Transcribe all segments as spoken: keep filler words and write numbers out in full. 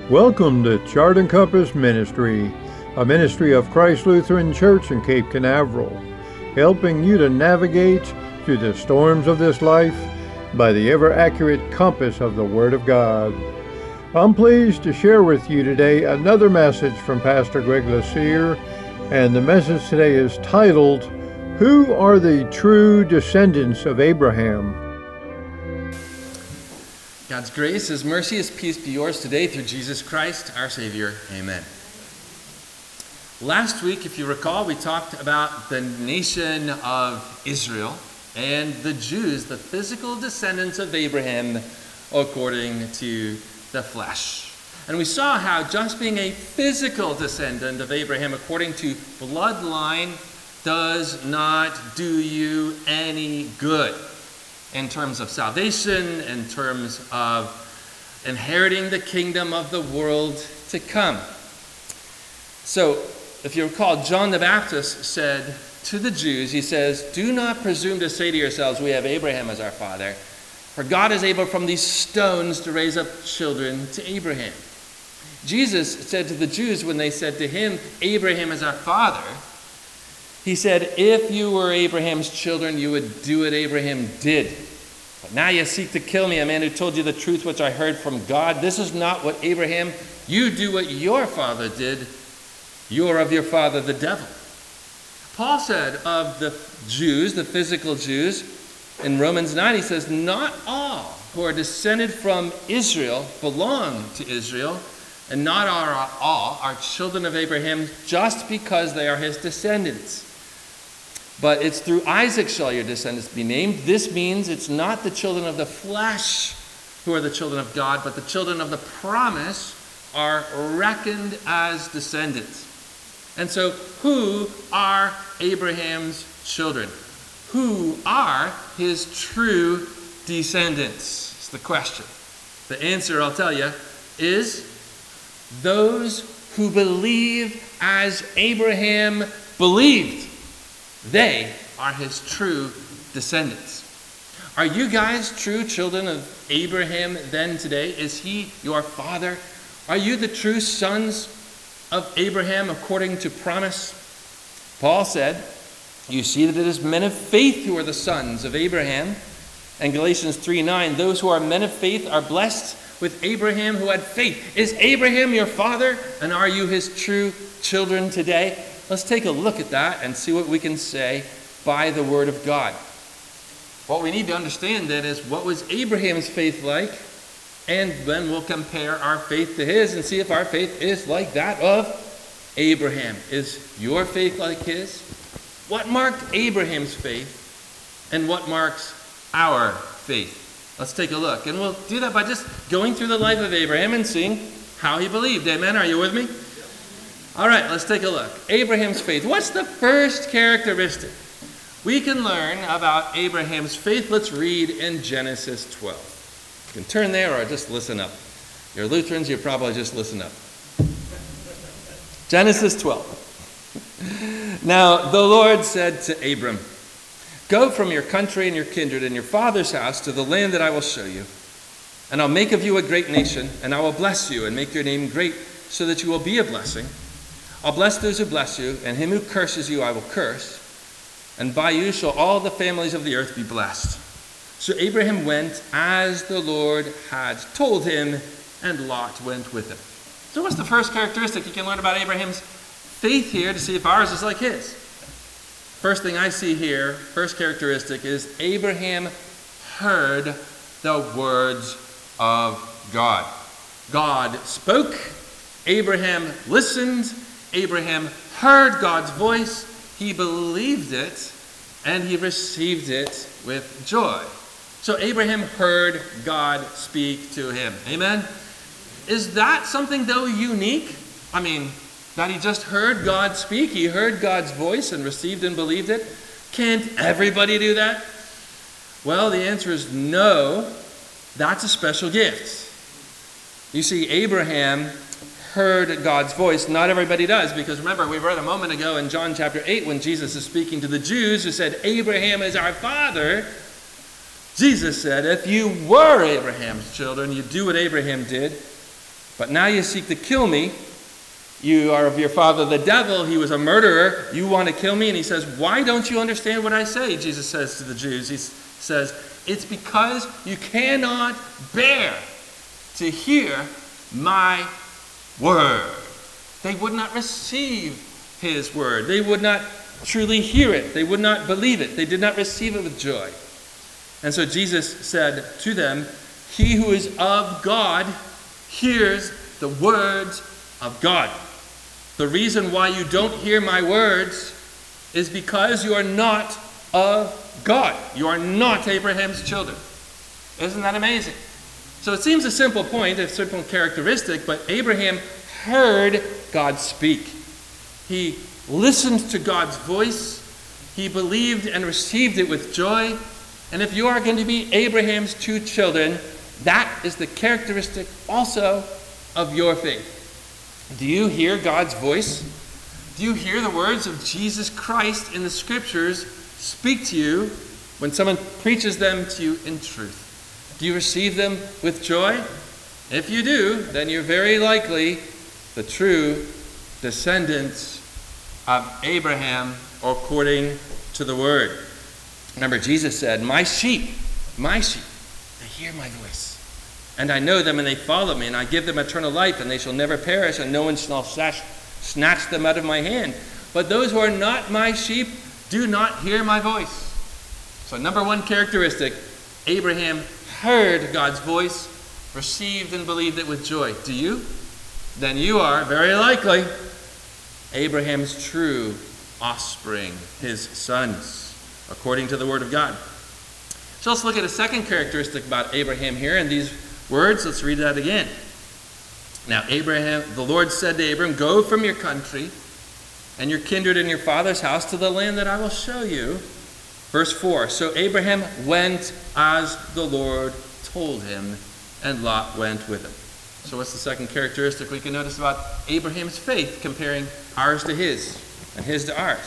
Welcome to Chart and Compass Ministry, a ministry of Christ Lutheran Church in Cape Canaveral, helping you to navigate through the storms of this life by the ever-accurate compass of the Word of God. I'm pleased to share with you today another message from Pastor Greg Lassere, and the message today is titled, Who are the True Descendants of Abraham? God's grace, His mercy, His peace be yours today through Jesus Christ, our Savior. Amen. Last week, if you recall, we talked about the nation of Israel and the Jews, the physical descendants of Abraham according to the flesh. And we saw how just being a physical descendant of Abraham according to bloodline does not do you any good in terms of salvation, in terms of inheriting the kingdom of the world to come. So, if you recall, John the Baptist said to the Jews, he says, "Do not presume to say to yourselves, we have Abraham as our father, for God is able from these stones to raise up children to Abraham." Jesus said to the Jews when they said to him, "Abraham is our father," he said, "If you were Abraham's children, you would do what Abraham did. But now you seek to kill me, a man who told you the truth which I heard from God. This is not what Abraham, you do what your father did. You are of your father, the devil." Paul said of the Jews, the physical Jews, in Romans nine, he says, "Not all who are descended from Israel belong to Israel, and not all are children of Abraham just because they are his descendants. But it's through Isaac shall your descendants be named." This means it's not the children of the flesh who are the children of God, but the children of the promise are reckoned as descendants. And so, who are Abraham's children? Who are his true descendants? It's the question. The answer, I'll tell you, is those who believe as Abraham believed. They are his true descendants. Are you guys true children of Abraham then today? Is he your father? Are you the true sons of Abraham according to promise? Paul said, "You see that it is men of faith who are the sons of Abraham." And Galatians three nine, "Those who are men of faith are blessed with Abraham who had faith." Is Abraham your father? And are you his true children today? Let's take a look at that and see what we can say by the Word of God. What we need to understand then is, what was Abraham's faith like? And then we'll compare our faith to his and see if our faith is like that of Abraham. Is your faith like his? What marked Abraham's faith and what marks our faith? Let's take a look. And we'll do that by just going through the life of Abraham and seeing how he believed. Amen? Are you with me? All right, let's take a look. Abraham's faith. What's the first characteristic we can learn about Abraham's faith? Let's read in Genesis twelve. You can turn there or just listen up. You're Lutherans, you probably just listen up. Genesis twelve. "Now the Lord said to Abram, 'Go from your country and your kindred and your father's house to the land that I will show you. And I'll make of you a great nation, and I will bless you and make your name great so that you will be a blessing. I'll bless those who bless you, and him who curses you I will curse. And by you shall all the families of the earth be blessed.' So Abraham went as the Lord had told him, and Lot went with him." So what's the first characteristic you can learn about Abraham's faith here to see if ours is like his? First thing I see here, first characteristic, is Abraham heard the words of God. God spoke, Abraham listened, Abraham heard God's voice, he believed it, and he received it with joy. So Abraham heard God speak to him. Amen? Is that something, though, unique? I mean, that he just heard God speak, he heard God's voice and received and believed it? Can't everybody do that? Well, the answer is no. That's a special gift. You see, Abraham heard God's voice. Not everybody does, because remember, we read a moment ago in John chapter eight when Jesus is speaking to the Jews who said, "Abraham is our father." Jesus said, "If you were Abraham's children, you'd do what Abraham did." But now you seek to kill me. You are of your father the devil. He was a murderer. You want to kill me?" And he says, "Why don't you understand what I say?" Jesus says to the Jews. He says, "It's because you cannot bear to hear my word." They would not receive his word. They would not truly hear it. They would not believe it. They did not receive it with joy. And so Jesus said to them, "He who is of God hears the words of God." The reason why you don't hear my words is because you are not of God. You are not Abraham's children. Isn't that amazing? So it seems a simple point, a simple characteristic, but Abraham heard God speak. He listened to God's voice. He believed and received it with joy. And if you are going to be Abraham's two children, that is the characteristic also of your faith. Do you hear God's voice? Do you hear the words of Jesus Christ in the scriptures speak to you when someone preaches them to you in truth? Do you receive them with joy? If you do, then you're very likely the true descendants of Abraham according to the word. Remember, Jesus said, "My sheep, my sheep, they hear my voice. And I know them, and they follow me, and I give them eternal life, and they shall never perish, and no one shall snatch them out of my hand. But those who are not my sheep do not hear my voice." So number one characteristic, Abraham heard God's voice, received and believed it with joy. Do you? Then you are, very likely, Abraham's true offspring, his sons, according to the word of God. So let's look at a second characteristic about Abraham here in these words. Let's read that again. Now Abraham, the Lord said to Abram, "Go from your country and your kindred and your father's house to the land that I will show you." Verse four, "So Abraham went as the Lord told him, and Lot went with him." So what's the second characteristic we can notice about Abraham's faith, comparing ours to his and his to ours?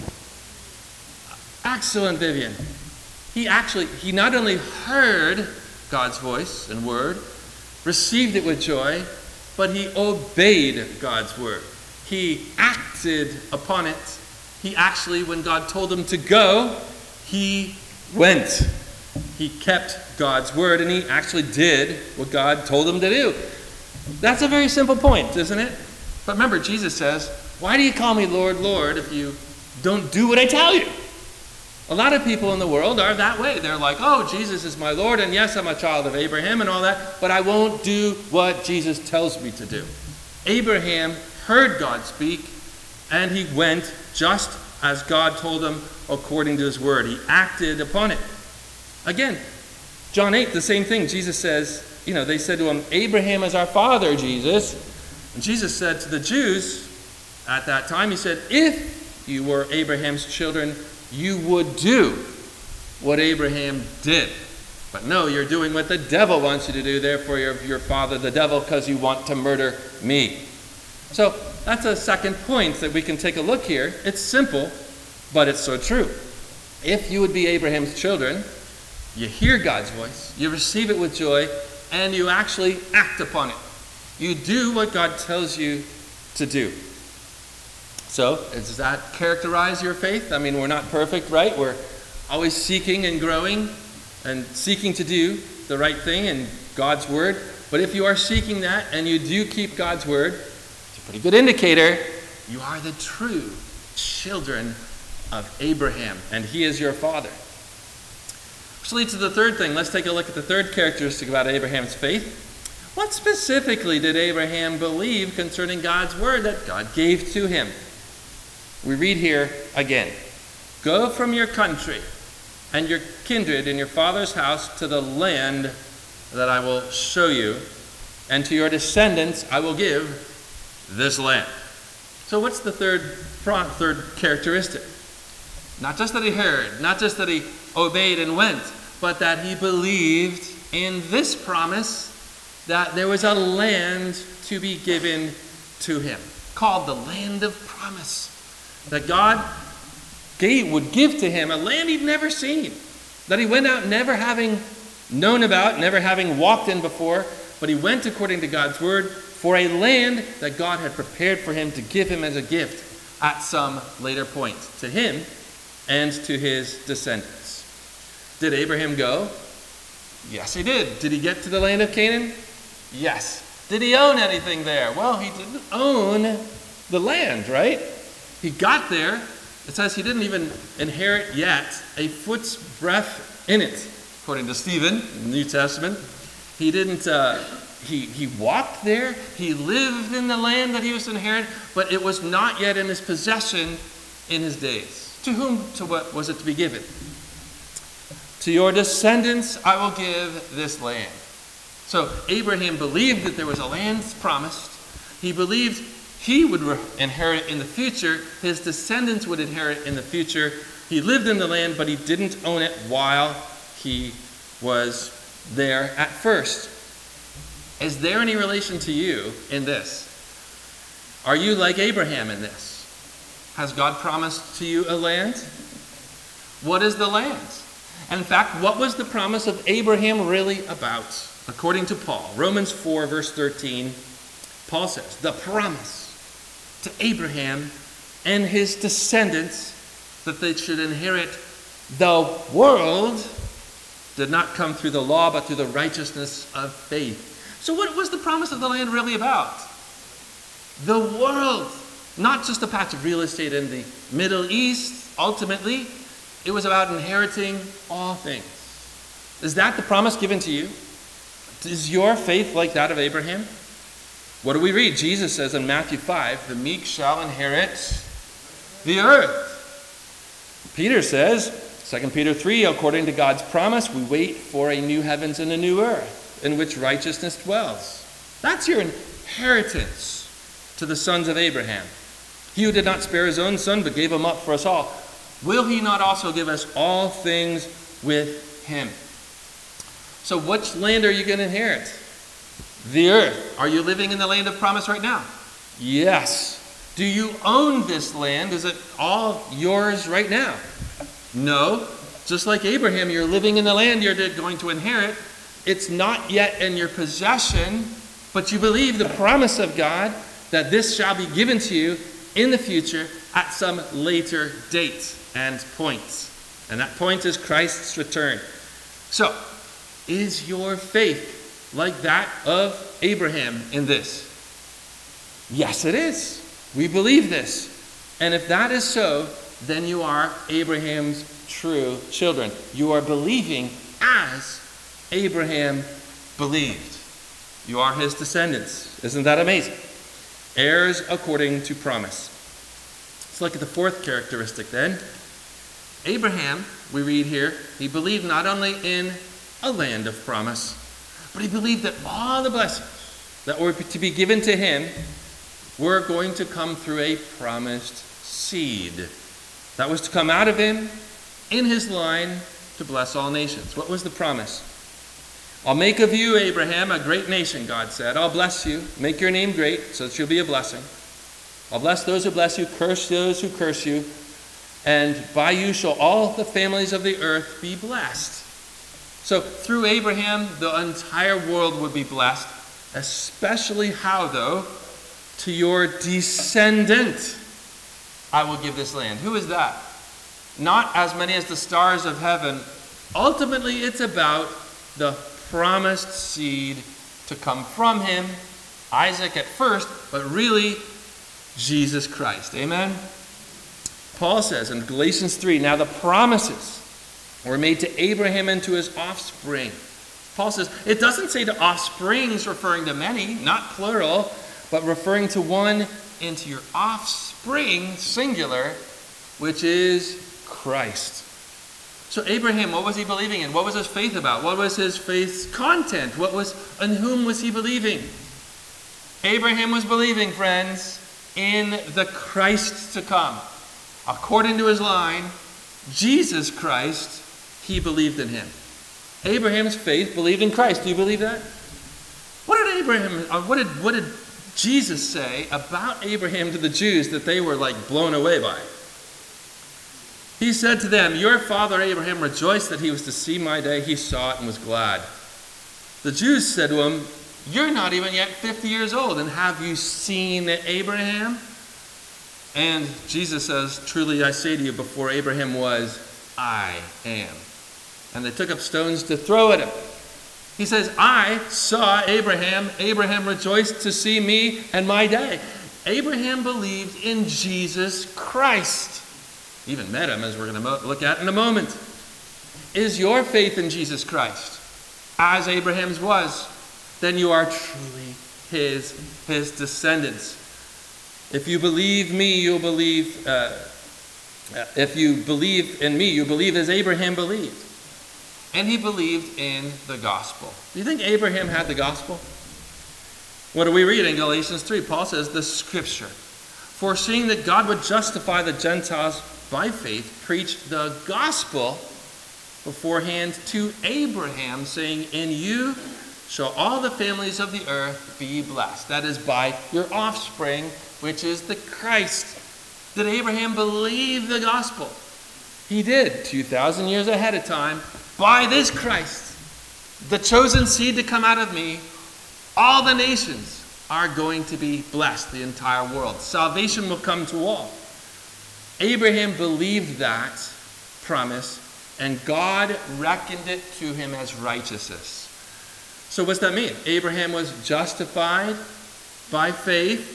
Excellent, Vivian. He actually, he not only heard God's voice and word, received it with joy, but he obeyed God's word. He acted upon it. He actually, when God told him to go, he went. He kept God's word, and he actually did what God told him to do. That's a very simple point, isn't it? But remember, Jesus says, "Why do you call me Lord, Lord, if you don't do what I tell you?" A lot of people in the world are that way. They're like, "Oh, Jesus is my Lord, and yes, I'm a child of Abraham and all that, but I won't do what Jesus tells me to do." Abraham heard God speak, and he went just as God told him according to his word. He acted upon it. Again, John eight, the same thing. Jesus says, you know, they said to him, "Abraham is our father, Jesus." And Jesus said to the Jews at that time, he said, "If you were Abraham's children, you would do what Abraham did. But no, you're doing what the devil wants you to do. Therefore, you're your father, the devil, because you want to murder me." So that's a second point that we can take a look here. It's simple, but it's so true. If you would be Abraham's children, you hear God's voice, you receive it with joy, and you actually act upon it. You do what God tells you to do. So, does that characterize your faith? I mean, we're not perfect, right? We're always seeking and growing and seeking to do the right thing in God's word. But if you are seeking that and you do keep God's word, it's a pretty good indicator you are the true children of Abraham, and he is your father. Which leads to the third thing. Let's take a look at the third characteristic about Abraham's faith. What specifically did Abraham believe concerning God's word that God gave to him? We read here again, "Go from your country and your kindred and your father's house to the land that I will show you, and to your descendants I will give this land." So what's the third third characteristic? Not just that he heard, not just that he obeyed and went, but that he believed in this promise that there was a land to be given to him, called the land of promise. That God gave, would give to him a land he'd never seen, that he went out never having known about, never having walked in before, but he went according to God's word, for a land that God had prepared for him to give him as a gift at some later point to him and to his descendants. Did Abraham go? Yes, he did. Did he get to the land of Canaan? Yes. Did he own anything there? Well, he didn't own the land, right? He got there. It says he didn't even inherit yet a foot's breadth in it, according to Stephen in the New Testament. He didn't, uh, he, he walked there. He lived in the land that he was to inherit, but it was not yet in his possession in his days. To whom to what was it to be given? To your descendants I will give this land. So Abraham believed that there was a land promised. He believed he would re- inherit in the future. His descendants would inherit in the future. He lived in the land, but he didn't own it while he was there at first. Is there any relation to you in this? Are you like Abraham in this? Has God promised to you a land? What is the land? And in fact, what was the promise of Abraham really about? According to Paul, Romans four, verse thirteen, Paul says, the promise to Abraham and his descendants that they should inherit the world did not come through the law, but through the righteousness of faith. So what was the promise of the land really about? The world. Not just a patch of real estate in the Middle East, ultimately. It was about inheriting all things. Is that the promise given to you? Is your faith like that of Abraham? What do we read? Jesus says in Matthew five, the meek shall inherit the earth. Peter says, Second Peter three, according to God's promise, we wait for a new heavens and a new earth in which righteousness dwells. That's your inheritance to the sons of Abraham. He who did not spare his own son, but gave him up for us all, will he not also give us all things with him? So which land are you going to inherit? The earth. Are you living in the land of promise right now? Yes. Do you own this land? Is it all yours right now? No. Just like Abraham, you're living in the land you're going to inherit. It's not yet in your possession, but you believe the promise of God that this shall be given to you in the future at some later date and point. And that point is Christ's return. So, is your faith like that of Abraham in this? Yes, it is. We believe this. And if that is so, then you are Abraham's true children. You are believing as Abraham believed. You are his descendants. Isn't that amazing? Heirs according to promise. Let's look at the fourth characteristic then. Abraham, we read here, he believed not only in a land of promise, but he believed that all the blessings that were to be given to him were going to come through a promised seed that was to come out of him in his line to bless all nations. What was the promise? I'll make of you, Abraham, a great nation, God said. I'll bless you, make your name great, so that you'll be a blessing. I'll bless those who bless you, curse those who curse you, and by you shall all the families of the earth be blessed. So through Abraham, the entire world would be blessed, especially how, though? To your descendant I will give this land. Who is that? Not as many as the stars of heaven. Ultimately, it's about the promised seed to come from him, Isaac at first, but really Jesus Christ. Amen? Paul says in Galatians three, now the promises were made to Abraham and to his offspring. Paul says, it doesn't say to offsprings referring to many, not plural, but referring to one, and to your offspring, singular, which is Christ. So Abraham, what was he believing in? What was his faith about? What was his faith's content? What was, in whom was he believing? Abraham was believing, friends, in the Christ to come. According to his line, Jesus Christ, he believed in him. Abraham's faith believed in Christ. Do you believe that? What did Abraham, uh, what did, what did Jesus say about Abraham to the Jews that they were like blown away by? He said to them, your father Abraham rejoiced that he was to see my day. He saw it and was glad. The Jews said to him, You're not even yet fifty years old, and have you seen Abraham? And Jesus says, truly I say to you, before Abraham was, I am. And they took up stones to throw at him. He says, I saw Abraham. Abraham rejoiced to see me and my day. Abraham believed in Jesus Christ. Even met him, as we're going to look at in a moment. Is your faith in Jesus Christ as Abraham's was? Then you are truly his, his descendants. If you believe me, you'll believe, uh, if you believe in me, you believe as Abraham believed. And he believed in the gospel. Do you think Abraham had the gospel? What do we read in Galatians three? Paul says, the scripture, foreseeing that God would justify the Gentiles by faith, preached the gospel beforehand to Abraham, saying, in you shall all the families of the earth be blessed. That is by your offspring, which is the Christ. Did Abraham believe the gospel? He did, two thousand years ahead of time. By this Christ, the chosen seed to come out of me, all the nations are going to be blessed, the entire world. Salvation will come to all. Abraham believed that promise, and God reckoned it to him as righteousness. So what's that mean? Abraham was justified by faith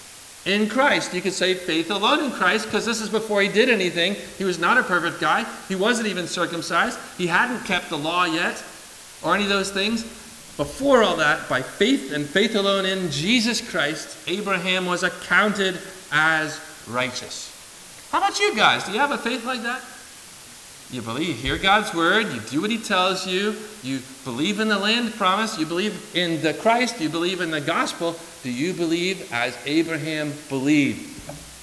in Christ. You could say faith alone in Christ, because this is before he did anything. He was not a perfect guy. He wasn't even circumcised. He hadn't kept the law yet, or any of those things. Before all that, by faith and faith alone in Jesus Christ, Abraham was accounted as righteous. How about you guys? Do you have a faith like that? You believe, you hear God's word, you do what he tells you, you believe in the land promise, you believe in the Christ, you believe in the gospel. Do you believe as Abraham believed?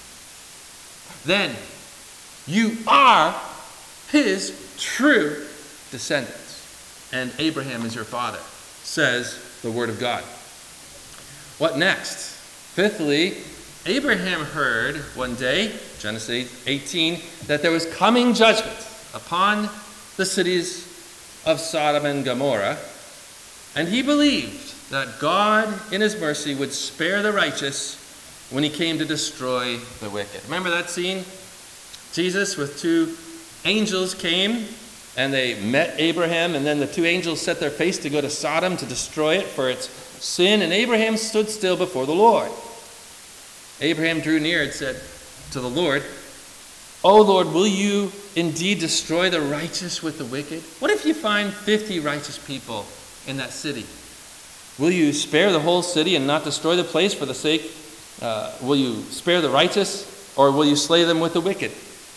Then you are his true descendants, and Abraham is your father, says the word of God. What next? Fifthly, Abraham heard one day, Genesis eighteen, that there was coming judgment upon the cities of Sodom and Gomorrah, and he believed that God in his mercy would spare the righteous when he came to destroy the wicked. Remember that scene? Jesus with two angels came, and they met Abraham, and then the two angels set their face to go to Sodom to destroy it for its sin, and Abraham stood still before the Lord. Abraham drew near and said to the Lord, O Lord, will you indeed destroy the righteous with the wicked? What if you find fifty righteous people in that city? Will you spare the whole city and not destroy the place for the sake? Uh, will you spare the righteous, or will you slay them with the wicked?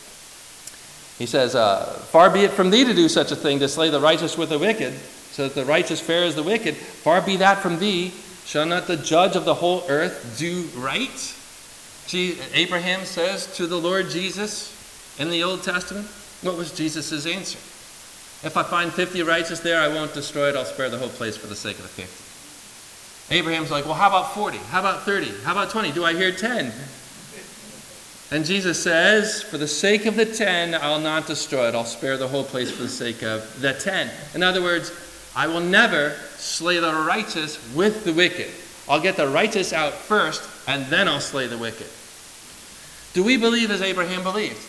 He says, uh, far be it from thee to do such a thing, to slay the righteous with the wicked, so that the righteous fare as the wicked. Far be that from thee. Shall not the judge of the whole earth do right? Abraham says to the Lord Jesus in the Old Testament. What was Jesus' answer? If I find fifty righteous there, I won't destroy it. I'll spare the whole place for the sake of the fifty. Abraham's like, well, how about forty? How about thirty? How about twenty? Do I hear ten? And Jesus says, for the sake of the ten, I'll not destroy it. I'll spare the whole place for the sake of the ten. In other words, I will never slay the righteous with the wicked. I'll get the righteous out first, and then I'll slay the wicked. Do we believe as Abraham believed?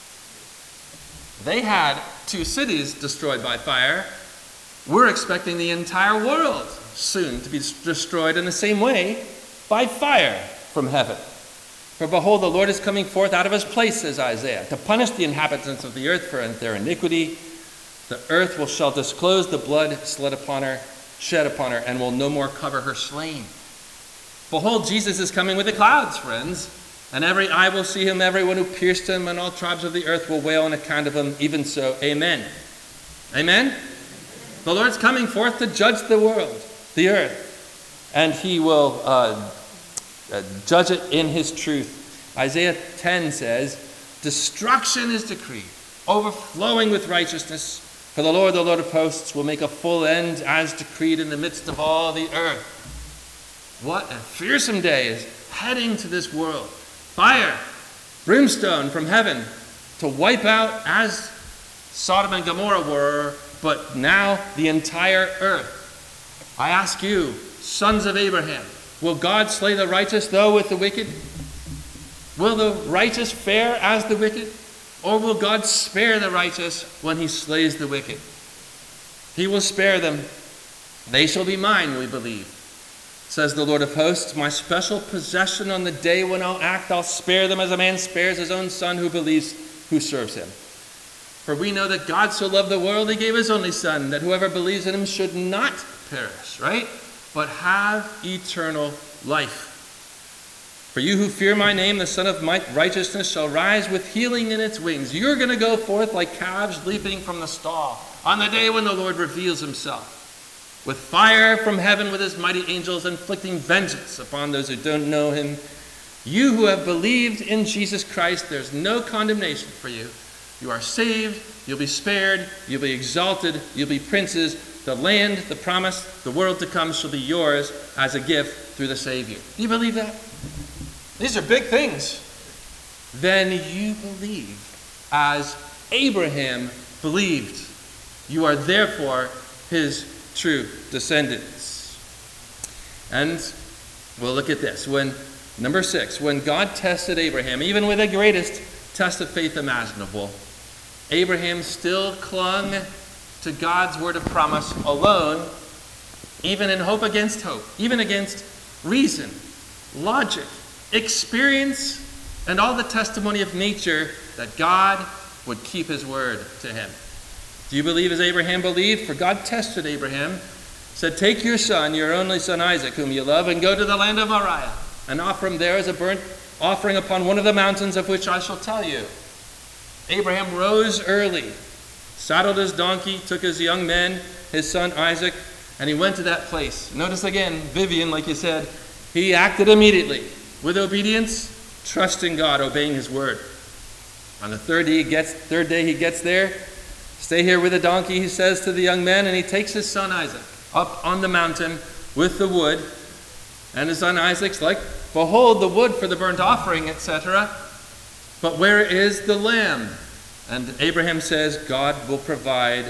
They had two cities destroyed by fire. We're expecting the entire world soon to be destroyed in the same way by fire from heaven. For behold, the Lord is coming forth out of his place, says Isaiah, to punish the inhabitants of the earth for their iniquity. The earth will shall disclose the blood shed upon her, shed upon her, and will no more cover her slain. Behold, Jesus is coming with the clouds, friends, and every eye will see him, everyone who pierced him, and all tribes of the earth will wail on account of him. Even so, amen. Amen? The Lord's coming forth to judge the world, the earth, and he will uh, uh, judge it in his truth. Isaiah ten says, destruction is decreed, overflowing with righteousness. For the Lord, the Lord of hosts, will make a full end as decreed in the midst of all the earth. What a fearsome day is heading to this world. Fire, brimstone from heaven to wipe out as Sodom and Gomorrah were, but now the entire earth. I ask you, sons of Abraham. Will God slay the righteous, though, with the wicked? Will the righteous fare as the wicked? Or will God spare the righteous when he slays the wicked? He will spare them. They shall be mine, we believe. Says the Lord of hosts, my special possession on the day when I'll act, I'll spare them as a man spares his own son who believes, who serves him. For we know that God so loved the world, he gave his only son, that whoever believes in him should not perish, right? But have eternal life. For you who fear my name, the Son of Righteousness shall rise with healing in its wings. You're going to go forth like calves leaping from the stall on the day when the Lord reveals himself, with fire from heaven with his mighty angels, inflicting vengeance upon those who don't know him. You who have believed in Jesus Christ, there's no condemnation for you. You are saved, you'll be spared, you'll be exalted, you'll be princes. The land, the promise, the world to come shall be yours as a gift through the Savior. Do you believe that? These are big things. Then you believe as Abraham believed. You are therefore his true descendants. And we'll look at this. When number six, when God tested Abraham, even with the greatest test of faith imaginable, Abraham still clung to God's word of promise alone, even in hope against hope, even against reason, logic, experience, and all the testimony of nature that God would keep his word to him. Do you believe as Abraham believed? For God tested Abraham, said, take your son, your only son Isaac, whom you love, and go to the land of Moriah, and offer him there as a burnt offering upon one of the mountains of which I shall tell you. Abraham rose early, saddled his donkey, took his young men, his son Isaac, and he went to that place. Notice again, Vivian, like you said, he acted immediately with obedience, trusting God, obeying his word. On the third day he gets, third day he gets there, stay here with the donkey, he says to the young men, and he takes his son Isaac up on the mountain with the wood. And his son Isaac's like, behold the wood for the burnt offering, et cetera. But where is the lamb? And Abraham says, God will provide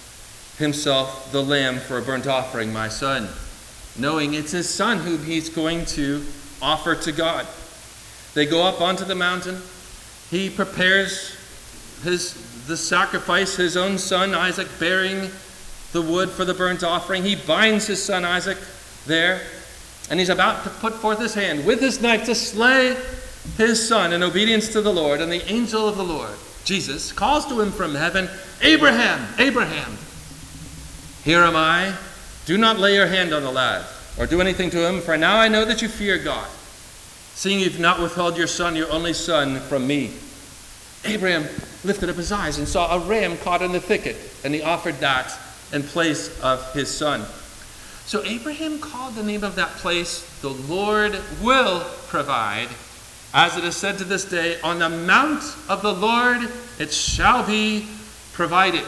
himself the lamb for a burnt offering, my son, knowing it's his son whom he's going to offer to God. They go up onto the mountain. He prepares his the sacrifice, his own son Isaac, bearing the wood for the burnt offering. He binds his son Isaac there, and he's about to put forth his hand with his knife to slay his son in obedience to the Lord. And the angel of the Lord, Jesus, calls to him from heaven, Abraham, Abraham, here am I. Do not lay your hand on the lad or do anything to him, for now I know that you fear God, seeing you've not withheld your son, your only son, from me. Abraham lifted up his eyes and saw a ram caught in the thicket, and he offered that in place of his son. So Abraham called the name of that place, the Lord will provide. As it is said to this day, on the mount of the Lord it shall be provided.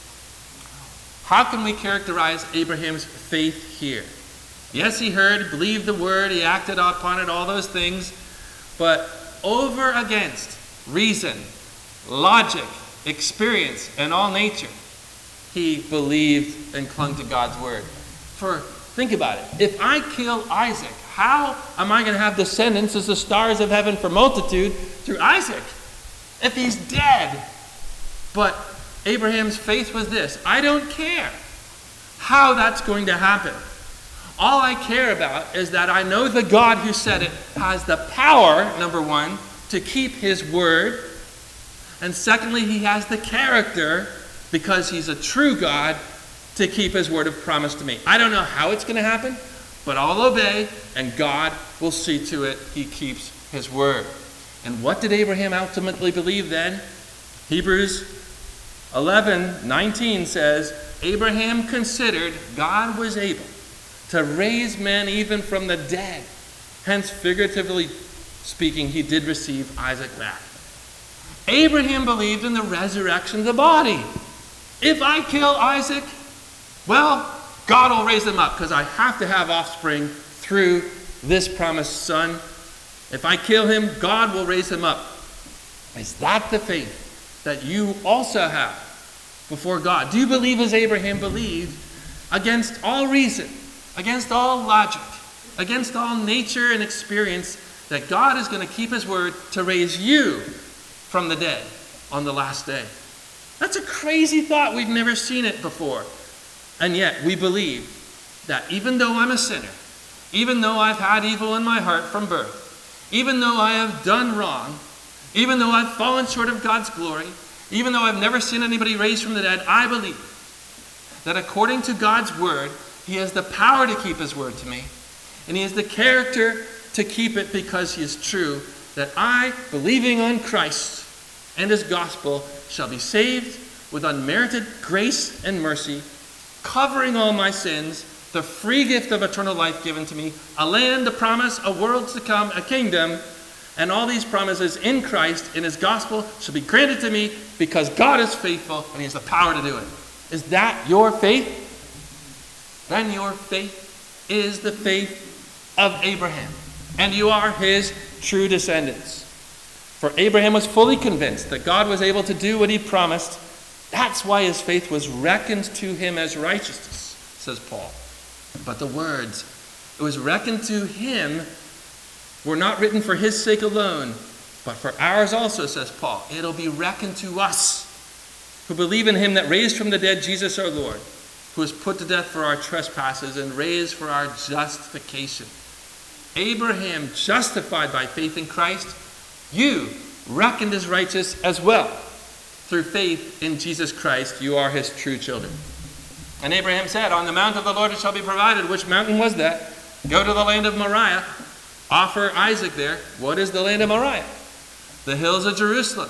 How can we characterize Abraham's faith here? Yes, he heard, believed the word, he acted upon it, all those things, but over against reason, logic, experience, and all nature, he believed and clung to God's word. For think about it. If I kill Isaac, how am I going to have descendants as the stars of heaven for multitude through Isaac if he's dead? But Abraham's faith was this: I don't care how that's going to happen. All I care about is that I know the God who said it has the power, number one, to keep his word. And secondly, he has the character, because he's a true God, to keep his word of promise to me. I don't know how it's going to happen, but I'll obey, and God will see to it he keeps his word. And what did Abraham ultimately believe then? Hebrews eleven nineteen says, Abraham considered God was able to raise men even from the dead. Hence, figuratively speaking, he did receive Isaac back. Abraham believed in the resurrection of the body. If I kill Isaac, well, God will raise them up, because I have to have offspring through this promised son. If I kill him, God will raise him up. Is that the faith that you also have before God? Do you believe as Abraham believed, against all reason, against all logic, against all nature and experience, that God is going to keep his word to raise you from the dead on the last day. That's a crazy thought. We've never seen it before. And yet we believe that even though I'm a sinner, even though I've had evil in my heart from birth, even though I have done wrong, even though I've fallen short of God's glory, even though I've never seen anybody raised from the dead, I believe that according to God's word, he has the power to keep his word to me, and he has the character to keep it because he is true, that I, believing on Christ and his gospel, shall be saved with unmerited grace and mercy, covering all my sins, the free gift of eternal life given to me, a land, a promise, a world to come, a kingdom, and all these promises in Christ, in his gospel, shall be granted to me because God is faithful and he has the power to do it. Is that your faith? Then your faith is the faith of Abraham, and you are his true descendants. For Abraham was fully convinced that God was able to do what he promised. That's why his faith was reckoned to him as righteousness, says Paul. But the words, it was reckoned to him, were not written for his sake alone, but for ours also, says Paul. It'll be reckoned to us who believe in him that raised from the dead Jesus our Lord, who was put to death for our trespasses and raised for our justification. Abraham justified by faith in Christ, you reckoned as righteous as well. Through faith in Jesus Christ, you are his true children. And Abraham said, on the mount of the Lord it shall be provided. Which mountain was that? Go to the land of Moriah. Offer Isaac there. What is the land of Moriah? The hills of Jerusalem.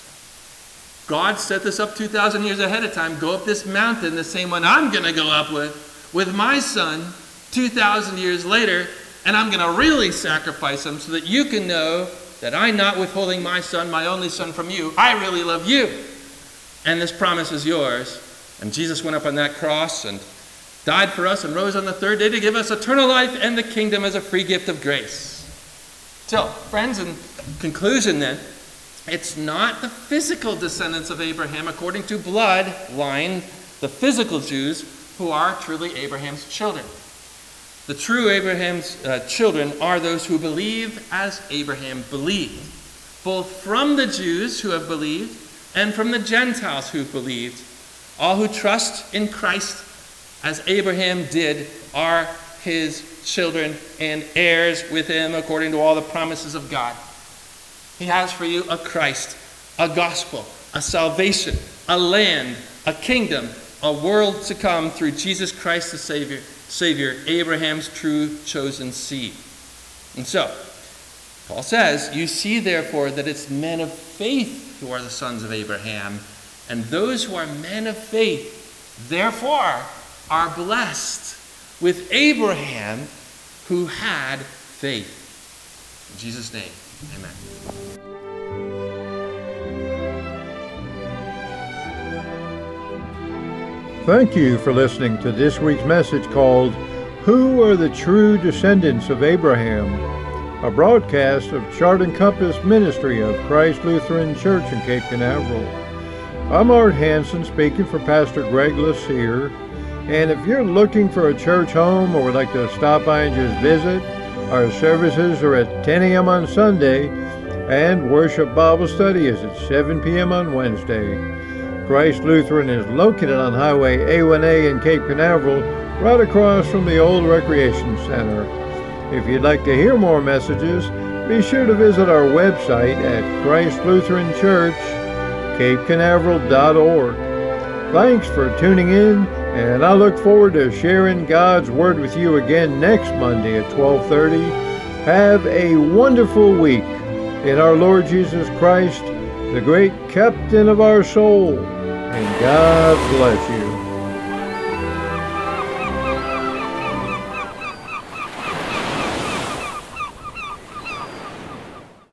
God set this up two thousand years ahead of time. Go up this mountain, the same one I'm going to go up with, with my son two thousand years later, and I'm going to really sacrifice him so that you can know that I'm not withholding my son, my only son, from you. I really love you. And this promise is yours. And Jesus went up on that cross and died for us and rose on the third day to give us eternal life and the kingdom as a free gift of grace. So, friends, in conclusion then, it's not the physical descendants of Abraham according to bloodline, the physical Jews, who are truly Abraham's children. The true Abraham's uh, children are those who believe as Abraham believed, both from the Jews who have believed and from the Gentiles who have believed. All who trust in Christ as Abraham did are his children and heirs with him according to all the promises of God. He has for you a Christ, a gospel, a salvation, a land, a kingdom, a world to come through Jesus Christ the Savior. Savior, Abraham's true chosen seed. And so, Paul says, you see therefore that it's men of faith who are the sons of Abraham, and those who are men of faith, therefore, are blessed with Abraham who had faith. In Jesus' name, amen. Thank you for listening to this week's message called, Who Are the True Descendants of Abraham? A broadcast of Chart and Compass Ministry of Christ Lutheran Church in Cape Canaveral. I'm Art Hansen speaking for Pastor Greg Lassere, and if you're looking for a church home or would like to stop by and just visit, our services are at ten a.m. on Sunday, and Worship Bible Study is at seven p.m. on Wednesday. Christ Lutheran is located on Highway A one A in Cape Canaveral, right across from the old Recreation Center. If you'd like to hear more messages, be sure to visit our website at Christ Lutheran Church, cape canaveral dot org. Thanks for tuning in, and I look forward to sharing God's Word with you again next Monday at twelve thirty. Have a wonderful week in our Lord Jesus Christ, the great captain of our soul, and God bless you.